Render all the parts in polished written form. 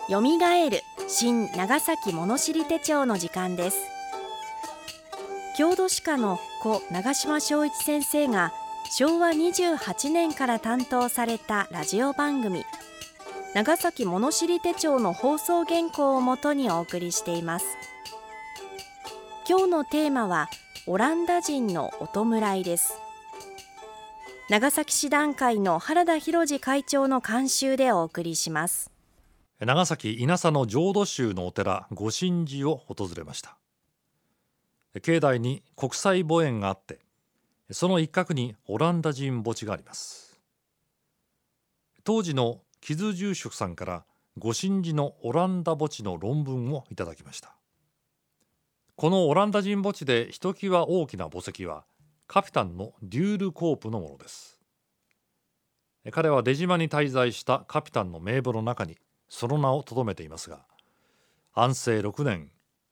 よみがえる新長崎物知り手帳の時間です。郷土史家の故長島昭一先生が昭和28年から担当されたラジオ番組長崎物知り手帳の放送原稿をもとにお送りしています。今日のテーマはオランダ人のお弔いです。長崎市団会の原田博次会長の監修でお送りします。 長崎稲佐の浄土宗のお寺御神寺を訪れました。境内に国際墓苑があって、その一角にオランダ人墓地があります。当時の木津住職さんから御神寺のオランダ墓地の論文をいただきました。このオランダ人墓地でひときわ大きな墓石はカピタンのデュールコープのものです。彼は出島に滞在したカピタンの名簿の中にその名を留めていますが、安政6年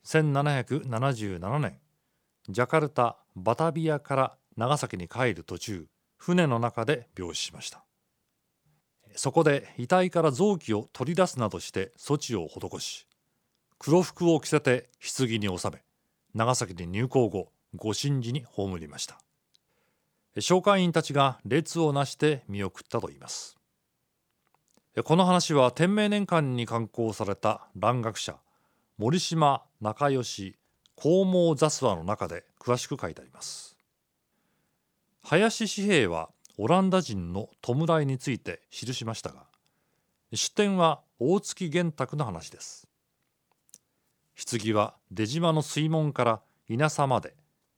1777年ジャカルタ・バタビアから長崎に帰る途中、船の中で病死しました。そこで遺体から臓器を取り出すなどして措置を施し、黒服を着せて棺に納め、長崎に入港後御神寺に葬りました。商会員たちが列をなして見送ったといいます。この話は天明年間に刊行された蘭学者森島仲義黄毛雑話の中で詳しく書いてあります。林紙幣はオランダ人の弔いについて記しましたが、出典は大月玄卓の話です。棺は出島の水門から稲佐まで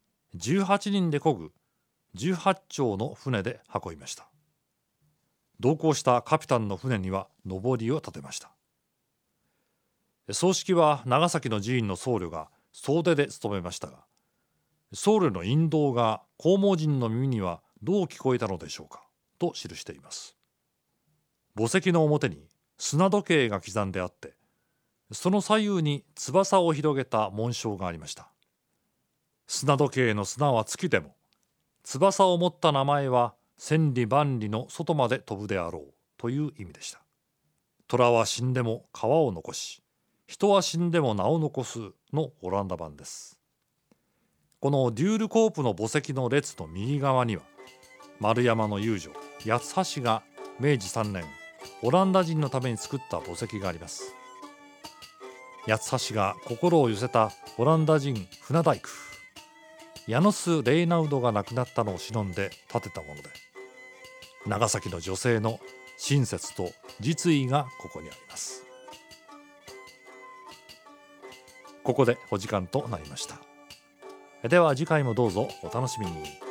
18人で漕ぐ18丁の船で運びました。同行したカピタンの船には上りを立てました。葬式は長崎の寺院の僧侶が総出で務めましたが、僧侶の引導が黄毛人の耳にはどう聞こえたのでしょうかと記しています。墓石の表に砂時計が刻んであって、その左右に翼を広げた紋章がありました。砂時計の砂は月でも、翼を持った名前は千里万里の外まで飛ぶであろうという意味でした。虎は死んでも皮を残し、人は死んでも名を残すのオランダ版です。このデュールコープの墓石の列の右側には、丸山の遊女八ツ橋が明治3年オランダ人のために作った墓石があります。八ツ橋が心を寄せたオランダ人船大工ヤノス・レイナウドが亡くなったのを偲んで建てたもので、長崎の女性の親切と実意がここにあります。ここでお時間となりました。では次回もどうぞお楽しみに。